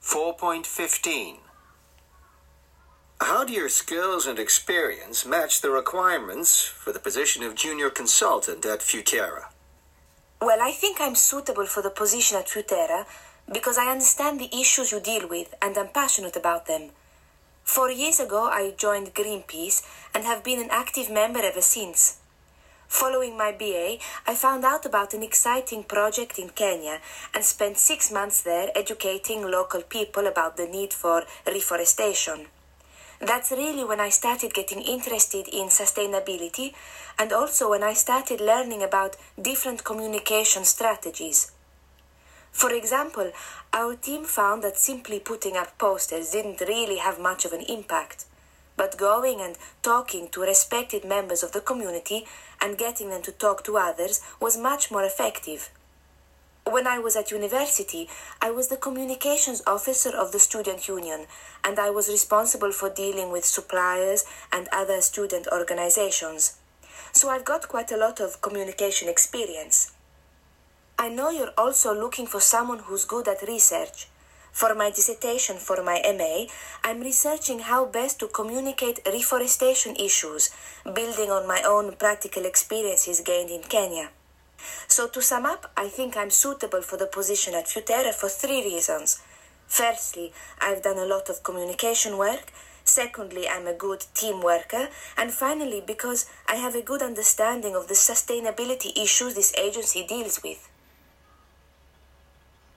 4.15. How do your skills and experience match the requirements for the position of junior consultant at Futera? Well, I think I'm suitable for the position at Futera because I understand the issues you deal with and I'm passionate about them. 4 years ago, I joined Greenpeace and have been an active member ever since. Following my BA, I found out about an exciting project in Kenya and spent 6 months there educating local people about the need for reforestation. That's really when I started getting interested in sustainability and also when I started learning about different communication strategies. For example, our team found that simply putting up posters didn't really have much of an impact, but going and talking to respected members of the community and getting them to talk to others was much more effective. When I was at university, I was the communications officer of the student union, and I was responsible for dealing with suppliers and other student organizations. So I've got quite a lot of communication experience. I know you're also looking for someone who's good at research. For my dissertation for my MA, I'm researching how best to communicate reforestation issues, building on my own practical experiences gained in Kenya. So to sum up, I think I'm suitable for the position at Futera for 3 reasons. Firstly, I've done a lot of communication work. Secondly, I'm a good team worker. And finally, because I have a good understanding of the sustainability issues this agency deals with.